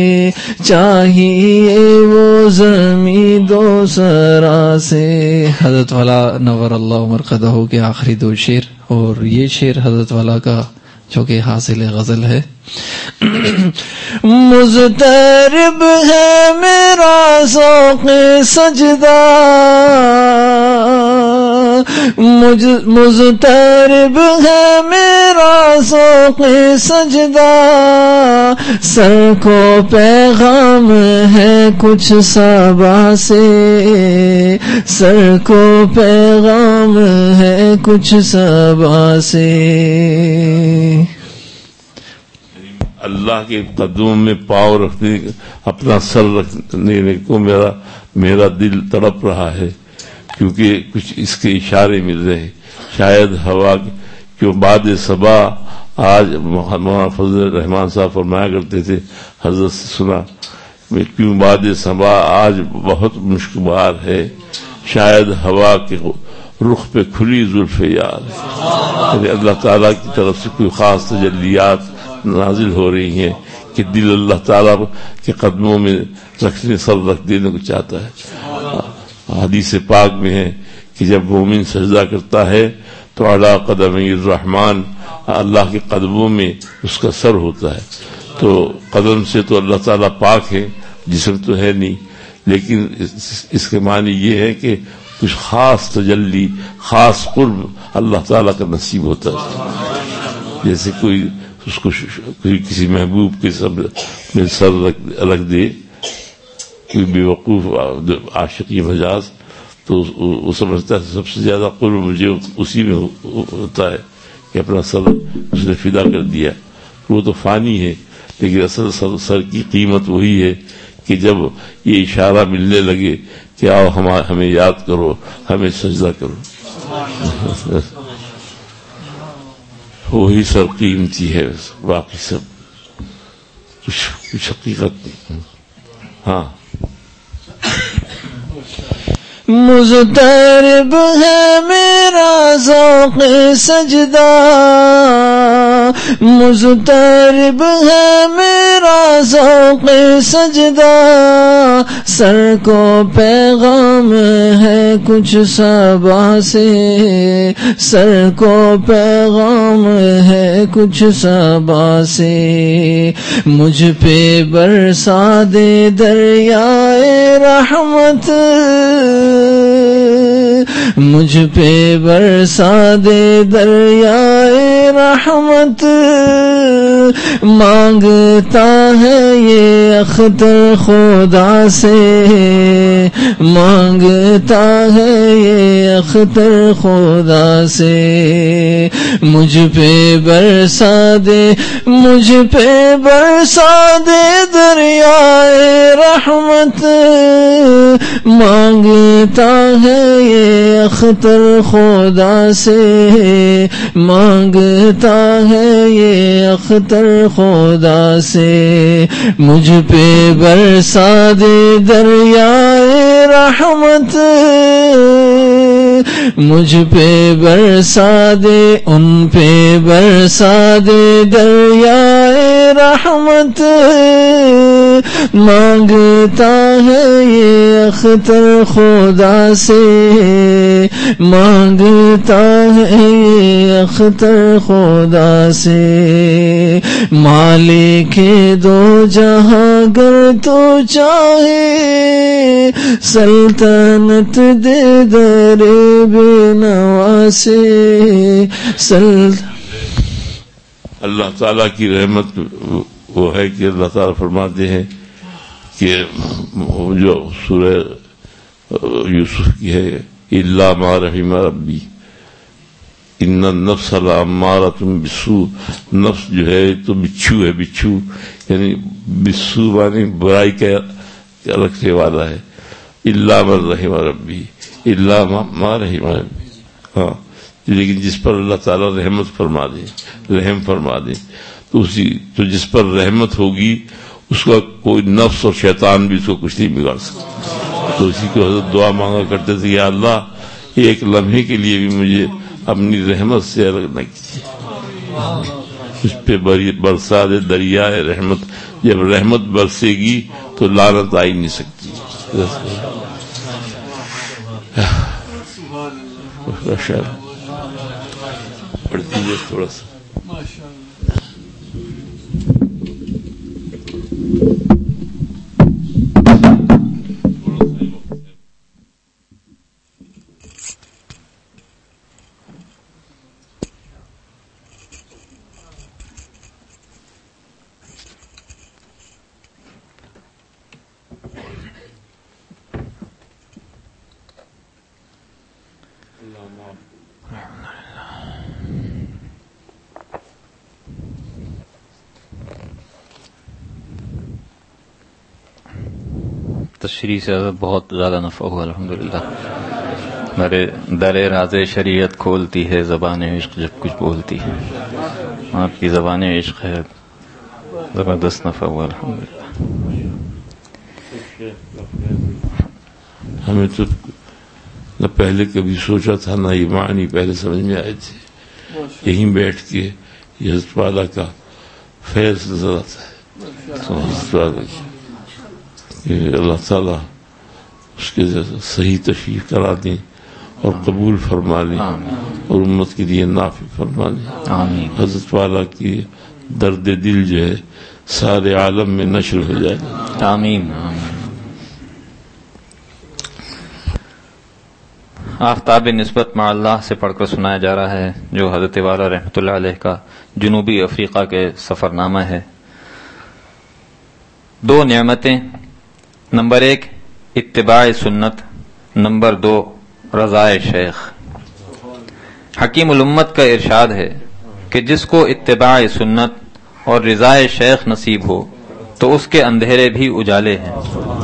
S1: چاہیے وہ زمین دو سرا سے۔ حضرت والا نور اللہ مرقدہ کے آخری دو شعر، اور یہ شعر حضرت والا کا جو کہ حاصل غزل ہے۔ مضطرب ہے میرا ذوق سجدہ، مضطرب ہے میرا ذوق سجدہ، سر کو پیغام ہے کچھ صبا سے، سر کو پیغام ہے کچھ صبا سے۔
S2: اللہ کے قدموں میں پاؤں رکھنے، اپنا سر رکھنے کو میرا دل تڑپ رہا ہے، کیونکہ کچھ اس کے اشارے مل رہے ہیں۔ شاید ہوا کیوں باد صبا، آج مولانا فضل الرحمان صاحب فرمایا کرتے تھے، حضرت سے سنا، کیوں باد صبا آج بہت مشکبار ہے، شاید ہوا کے رخ پہ کھلی زلف یار، یعنی اللہ تعالیٰ کی طرف سے کوئی خاص تجلیات نازل ہو رہی ہیں کہ دل اللہ تعالیٰ کے قدموں میں رکھنے، سر رکھ دینے کو چاہتا ہے۔ حدیث پاک میں ہے کہ جب مومن سجدہ کرتا ہے تو اعلیٰ قدم الرحمن، اللہ کے قدموں میں اس کا سر ہوتا ہے۔ تو قدم سے تو اللہ تعالیٰ پاک ہے، جسم تو ہے نہیں، لیکن اس کے معنی یہ ہے کہ کچھ خاص تجلی، خاص قرب اللہ تعالیٰ کا نصیب ہوتا ہے۔ جیسے کوئی اس کو کسی محبوب کے میں سر رکھ دے، کوئی بے وقوف عاشقی مجاز، تو وہ سمجھتا ہے سب سے زیادہ قرب مجھے اسی میں ہوتا ہے کہ اپنا سر اس نے فدا کر دیا۔ وہ تو فانی ہے، لیکن اصل سر کی قیمت وہی ہے کہ جب یہ اشارہ ملنے لگے کہ آؤ ہمیں یاد کرو، ہمیں سجدہ کرو، وہی سر قیمتی ہے، باقی سب کچھ حقیقت نہیں۔ ہاں،
S1: مضطرب ہے میرا ذوق سجدہ، مضطرب ہے میرا ذوق سجدہ، سر کو پیغام ہے کچھ صبا سے، سر کو پیغام ہے کچھ صبا سے، مجھ پہ برسا دے دریائے رحمت، مجھ پہ برسا دے دریائے رحمت، مانگتا ہے یہ اختر خدا سے، مانگتا ہے یہ اختر خدا سے، مجھ پہ برسا دے، مجھ پہ برسا دے دریائے رحمت، مانگتا ہے یہ اختر خدا سے، مانگتا ہے یہ اختر خدا سے، مجھ پہ برسا دے دریائے رحمت، مجھ پہ برسا دے، ان پہ برسا دے دریائے رحمت، مانگتا ہے یہ اختر خدا سے، مانگتا ہے یہ اختر خدا سے، مالک دو جہاں گر تو چاہے، سلطنت دے در بے نوا سے،
S2: اللہ تعالیٰ کی رحمت وہ ہے کہ اللہ تعالیٰ فرماتے ہیں کہ جو سورہ یوسف کی ہے، الا ما رحم ربی ان النفس لامارۃ بالسوء، نفس جو ہے تو بچھو ہے، بچھو یعنی بسو معنی برائی کا رکھنے والا ہے. الا من رحم ربی، الا ما رحم ربی. ہاں، لیکن جس پر اللہ تعالیٰ رحمت فرما دے، رحم فرما دے، تو جس پر رحمت ہوگی اس کا کوئی نفس اور شیطان بھی اس کو کچھ نہیں بگاڑ سکتا. تو اسی کو حضرت دعا مانگا کرتے تھے، یا اللہ ایک لمحے کے لیے بھی مجھے اپنی رحمت سے الگ نہ کیجیے. اس پہ برسا دے دریائے رحمت. جب رحمت برسے گی تو لعنت آ ہی نہیں سکتی. پڑھتی ہے تھوڑا سا.
S3: تشریح سے بہت زیادہ نفع ہوا الحمدللہ. در راز شریعت کھولتی ہے زبان عشق جب کچھ بولتی ہے. آپ کی زبان عشق ہے، زبردست نفع ہوا الحمدللہ.
S2: ہمیں تو نہ پہلے کبھی سوچا تھا، نہ یہ معنی پہلے سمجھ میں آئے تھے. یہیں بیٹھ کے یہ حضرت والا کا فیض نظر آتا ہے کہ اللہ تعالیٰ اس کے صحیح تشریف کرا دیں اور قبول فرما لیں اور امت کے لیے نافع فرما لیں. حضرت والا کی درد دل جو ہے سارے عالم میں نشر ہو جائے.
S3: آمین. آفتاب نسبت مع اللہ سے پڑھ کر سنایا جا رہا ہے، جو حضرت والا رحمۃ اللہ علیہ کا جنوبی افریقہ کے سفر نامہ ہے. 2 نعمتیں، نمبر 1 اتباع سنت، نمبر 2 رضائے شیخ. حکیم الامت کا ارشاد ہے کہ جس کو اتباع سنت اور رضائے شیخ نصیب ہو تو اس کے اندھیرے بھی اجالے ہیں.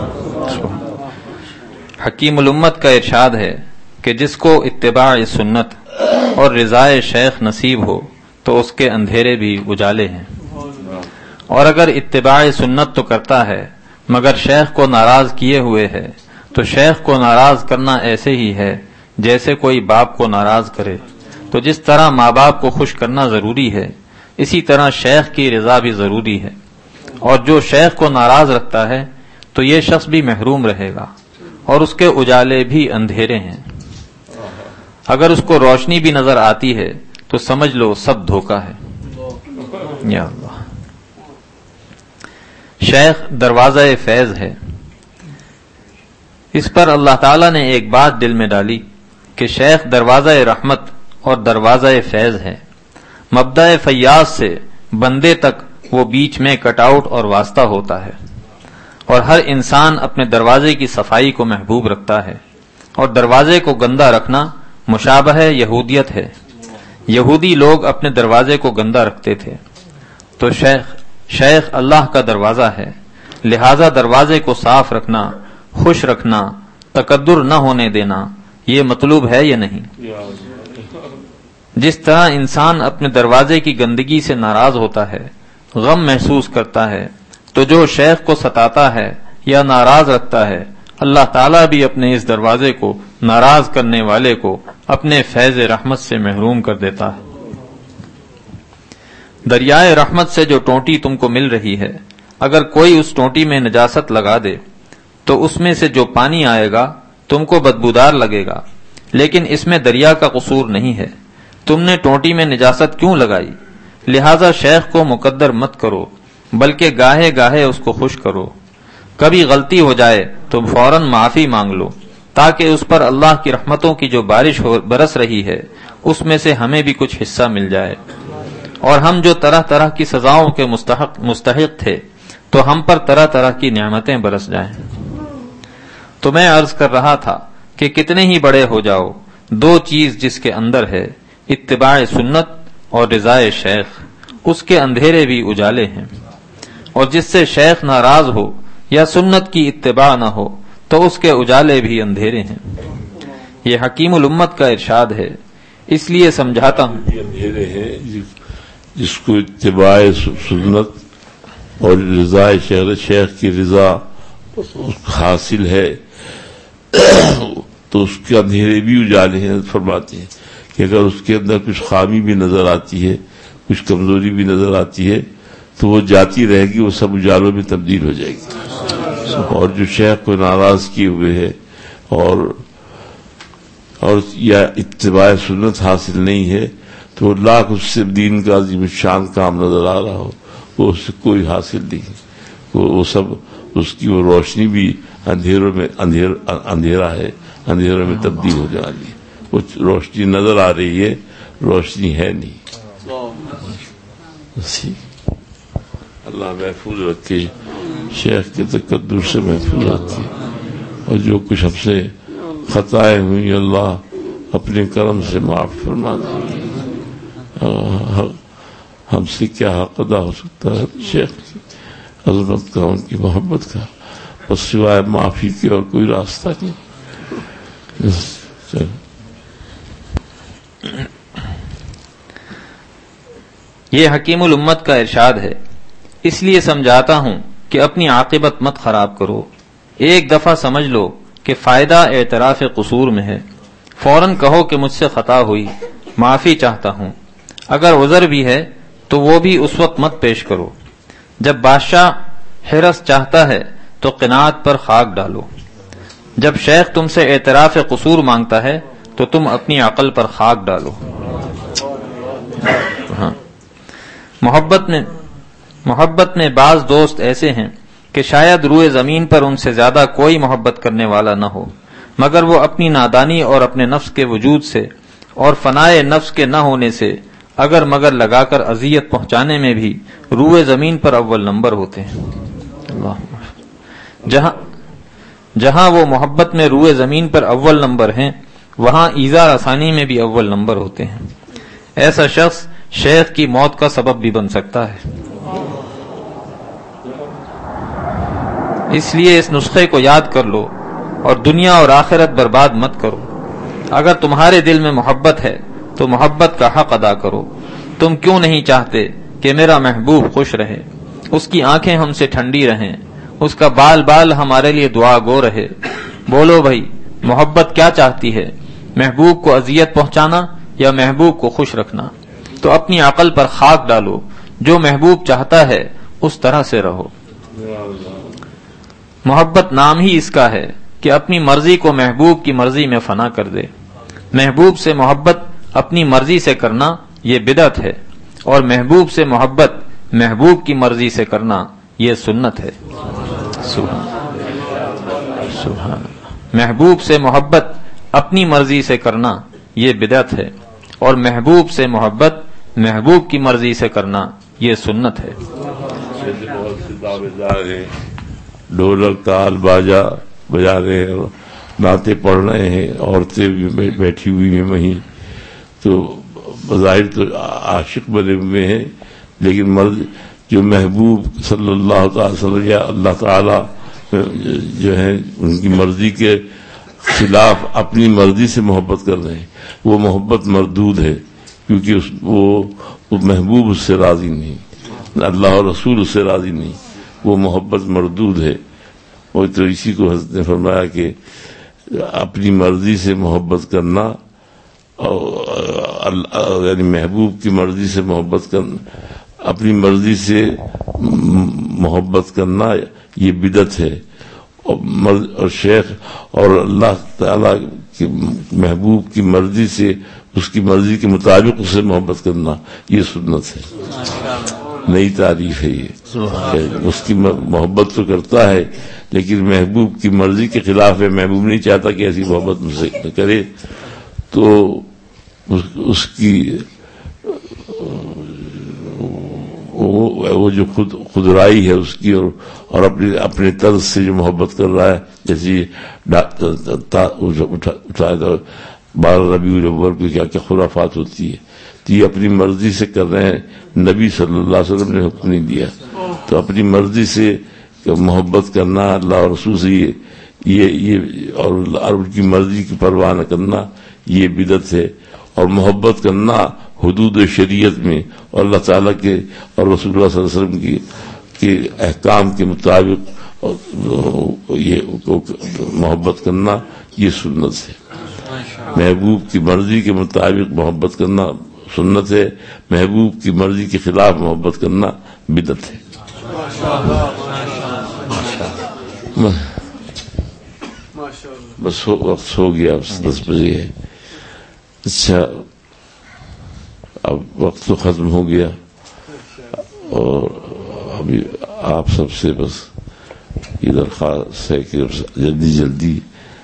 S3: حکیم الامت کا ارشاد ہے کہ جس کو اتباع سنت اور رضائے شیخ نصیب ہو تو اس کے اندھیرے بھی اجالے ہیں. اور اگر اتباع سنت تو کرتا ہے مگر شیخ کو ناراض کیے ہوئے ہے تو شیخ کو ناراض کرنا ایسے ہی ہے جیسے کوئی باپ کو ناراض کرے. تو جس طرح ماں باپ کو خوش کرنا ضروری ہے اسی طرح شیخ کی رضا بھی ضروری ہے. اور جو شیخ کو ناراض رکھتا ہے تو یہ شخص بھی محروم رہے گا اور اس کے اجالے بھی اندھیرے ہیں. اگر اس کو روشنی بھی نظر آتی ہے تو سمجھ لو سب دھوکہ ہے. یا اللہ. شیخ دروازہ فیض ہے. اس پر اللہ تعالیٰ نے ایک بات دل میں ڈالی کہ شیخ دروازہ رحمت اور دروازہ فیض ہے. مبدأ فیاض سے بندے تک وہ بیچ میں کٹ آؤٹ اور واسطہ ہوتا ہے. اور ہر انسان اپنے دروازے کی صفائی کو محبوب رکھتا ہے اور دروازے کو گندا رکھنا مشابہ یہودیت ہے. یہودی لوگ اپنے دروازے کو گندا رکھتے تھے. تو شیخ اللہ کا دروازہ ہے، لہذا دروازے کو صاف رکھنا، خوش رکھنا، تکدر نہ ہونے دینا، یہ مطلوب ہے یا نہیں؟ جس طرح انسان اپنے دروازے کی گندگی سے ناراض ہوتا ہے، غم محسوس کرتا ہے، تو جو شیخ کو ستاتا ہے یا ناراض رکھتا ہے، اللہ تعالیٰ بھی اپنے اس دروازے کو ناراض کرنے والے کو اپنے فیض رحمت سے محروم کر دیتا ہے. دریائے رحمت سے جو ٹوٹی تم کو مل رہی ہے، اگر کوئی اس ٹوٹی میں نجاست لگا دے تو اس میں سے جو پانی آئے گا تم کو بدبودار لگے گا، لیکن اس میں دریا کا قصور نہیں ہے. تم نے ٹوٹی میں نجاست کیوں لگائی؟ لہذا شیخ کو مقدر مت کرو بلکہ گاہے گاہے اس کو خوش کرو. کبھی غلطی ہو جائے تو فوراً معافی مانگ لو تاکہ اس پر اللہ کی رحمتوں کی جو بارش برس رہی ہے اس میں سے ہمیں بھی کچھ حصہ مل جائے. اور ہم جو طرح طرح کی سزاؤں کے مستحق تھے تو ہم پر طرح طرح کی نعمتیں برس جائیں. تو میں عرض کر رہا تھا کہ کتنے ہی بڑے ہو جاؤ، 2 چیز جس کے اندر ہے، اتباع سنت اور رضائے شیخ، اس کے اندھیرے بھی اجالے ہیں. اور جس سے شیخ ناراض ہو یا سنت کی اتباع نہ ہو تو اس کے اجالے بھی اندھیرے ہیں۔ یہ حکیم الامت کا ارشاد ہے، اس لیے سمجھاتا ہوں
S2: اندھیرے ہیں جس کو اتباع سنت اور رضا شیخ کی رضا حاصل ہے تو اس کے اندھیرے بھی اجالے ہیں۔ فرماتے ہیں کہ اگر اس کے اندر کچھ خامی بھی نظر آتی ہے، کچھ کمزوری بھی نظر آتی ہے تو وہ جاتی رہے گی، وہ سب اجالوں میں تبدیل ہو جائے گی۔ اور جو شیخ کو ناراض کیے ہوئے ہے اور یا اتباع سنت حاصل نہیں ہے تو لاکھ اس سے دین کا عظیم شان کام نظر آ رہا ہو، وہ اس سے کوئی حاصل نہیں، وہ سب اس کی وہ روشنی بھی اندھیروں میں اندھیرا ہے، اندھیروں میں تبدیل ہو جانی ہے۔ وہ روشنی نظر آ رہی ہے، روشنی ہے نہیں۔ اللہ محفوظ رکھے، شیخ کے تقدر سے محفوظ رکھے، اور جو کچھ ہم سے خطائیں ہوئی اللہ اپنے کرم سے معاف فرما دے۔ ہم سے کیا حق ادا ہو سکتا ہے شیخ کی عظمت کا، ان کی محبت کا، بس سوائے معافی کے اور کوئی راستہ نہیں۔
S3: یہ حکیم الامت کا ارشاد ہے، اس لیے سمجھاتا ہوں کہ اپنی عاقبت مت خراب کرو۔ ایک دفعہ سمجھ لو کہ فائدہ اعتراف قصور میں ہے، فوراً کہو کہ مجھ سے خطا ہوئی، معافی چاہتا ہوں۔ اگر عذر بھی ہے تو وہ بھی اس وقت مت پیش کرو جب بادشاہ حرص چاہتا ہے تو قناعت پر خاک ڈالو۔ جب شیخ تم سے اعتراف قصور مانگتا ہے تو تم اپنی عقل پر خاک ڈالو۔ ہاں، محبت میں بعض دوست ایسے ہیں کہ شاید روئے زمین پر ان سے زیادہ کوئی محبت کرنے والا نہ ہو، مگر وہ اپنی نادانی اور اپنے نفس کے وجود سے اور فنائے نفس کے نہ ہونے سے اگر مگر لگا کر اذیت پہنچانے میں بھی روئے زمین پر اول نمبر ہوتے ہیں۔ جہاں وہ محبت میں روئے زمین پر اول نمبر ہیں، وہاں ایذا رسانی میں بھی اول نمبر ہوتے ہیں۔ ایسا شخص شیخ کی موت کا سبب بھی بن سکتا ہے۔ اس لیے اس نسخے کو یاد کر لو اور دنیا اور آخرت برباد مت کرو۔ اگر تمہارے دل میں محبت ہے تو محبت کا حق ادا کرو۔ تم کیوں نہیں چاہتے کہ میرا محبوب خوش رہے، اس کی آنکھیں ہم سے ٹھنڈی رہیں، اس کا بال بال ہمارے لیے دعا گو رہے؟ بولو بھائی، محبت کیا چاہتی ہے؟ محبوب کو اذیت پہنچانا یا محبوب کو خوش رکھنا؟ تو اپنی عقل پر خاک ڈالو، جو محبوب چاہتا ہے اس طرح سے رہو۔ محبت نام ہی اس کا ہے کہ اپنی مرضی کو محبوب کی مرضی میں فنا کر دے۔ محبوب سے محبت اپنی مرضی سے کرنا یہ بدعت ہے، اور محبوب سے محبت محبوب کی مرضی سے کرنا یہ سنت ہے۔ سبحان محبوب سے محبت اپنی مرضی سے کرنا یہ بدعت ہے، اور محبوب سے محبت محبوب کی مرضی سے کرنا یہ سنت ہے۔
S2: ڈھولک تال باجا بجا رہے ہیں، نعتیں پڑھ رہے ہیں، عورتیں بھی بیٹھی ہوئی ہیں وہیں، تو بظاہر تو عاشق بنے ہوئے ہیں، لیکن مرد جو محبوب صلی اللہ تعالی وسلم یا اللہ تعالی جو ہے ان کی مرضی کے خلاف اپنی مرضی سے محبت کر رہے ہیں، وہ محبت مردود ہے، کیونکہ وہ محبوب اس سے راضی نہیں، اللہ اور رسول اس سے راضی نہیں، وہ محبت مردود ہے۔ اور تو اسی کو حضرت نے فرمایا کہ اپنی مرضی سے محبت کرنا، یعنی محبوب کی مرضی سے محبت کرنا، اپنی مرضی سے محبت کرنا یہ بدعت ہے، اور شیخ اور اللہ تعالی کے محبوب کی مرضی سے، اس کی مرضی کے مطابق اسے محبت کرنا یہ سنت ہے، نئی تعریف ہے یہ۔ اس کی محبت تو کرتا ہے لیکن محبوب کی مرضی کے خلاف ہے، محبوب نہیں چاہتا کہ ایسی محبت مجھ سے کرے، تو اس کی وہ جو خودرائی ہے اس کی، اور اپنے طرز سے جو محبت کر رہا ہے، جیسے اٹھایا 12 ربیع الاول کو کیا کیا خرافات ہوتی ہے، تو یہ اپنی مرضی سے کر رہے ہیں، نبی صلی اللہ علیہ وسلم نے حکم نہیں دیا، تو اپنی مرضی سے کہ محبت کرنا اللہ اور رسول سے یہ اور ان کی مرضی کی پرواہ نہ کرنا یہ بدعت ہے، اور محبت کرنا حدود شریعت میں اور اللہ تعالیٰ کے اور رسول اللہ صلی اللہ علیہ وسلم کے احکام کے مطابق یہ محبت کرنا یہ سنت ہے۔ محبوب کی مرضی کے مطابق محبت کرنا سنت ہے، محبوب کی مرضی کے خلاف محبت کرنا بدعت ہے۔ بس وقت ہو گیا، 10 بجے ہے۔ اچھا اب وقت تو ختم ہو گیا، اور ابھی آپ سب سے بس یہ درخواست ہے کہ جلدی جلدی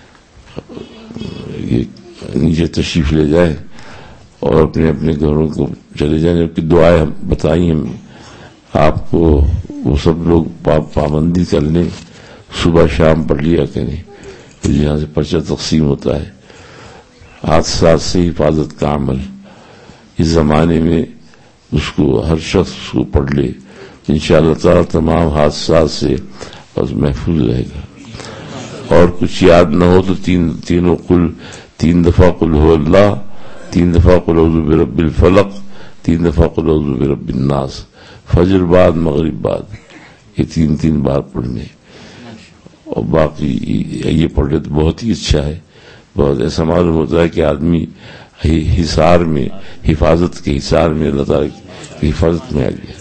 S2: یہ نیچے تشریف لے جائیں اور اپنے اپنے گھروں کو چلے جائیں، جبکہ دعائیں ہم بتائی ہم آپ کو وہ سب لوگ پابندی کر لیں، صبح شام پڑھ لیا کریں، یہاں سے پرچہ تقسیم ہوتا ہے۔ حادثات سے حفاظت کا عمل اس زمانے میں اس کو ہر شخص اس کو پڑھ لے، انشاءاللہ تعالی تمام حادثات سے بس محفوظ رہے گا۔ اور کچھ یاد نہ ہو تو تین دفعہ قل هو اللہ، 3 دفعہ قل اعوذ برب الفلق، 3 دفعہ قل اعوذ برب الناس، فجر بعد مغرب بعد یہ 3 بار پڑھنے، اور باقی یہ پڑھنے تو بہت ہی اچھا ہے۔ بہت ایسا معلوم ہوتا ہے کہ آدمی حصار میں، حفاظت کے حصار میں، اللہ تعالیٰ کی حفاظت میں آ گیا۔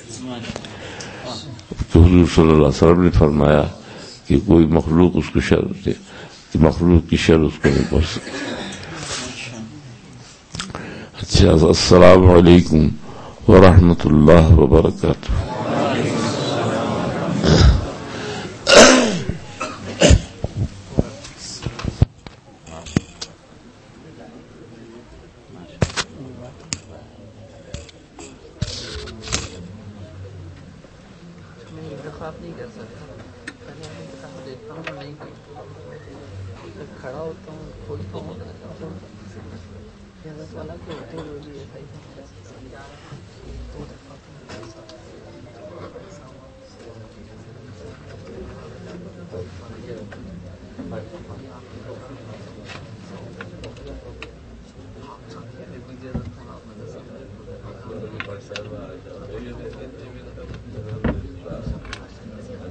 S2: کہ حضور صلی اللہ علیہ وسلم نے فرمایا کہ کوئی مخلوق اس کو شر دے، کہ مخلوق کی شر اس کو نہیں پہنچ سکتی۔ اچھا، السلام علیکم ورحمۃ اللہ وبرکاتہ۔
S4: Gracias.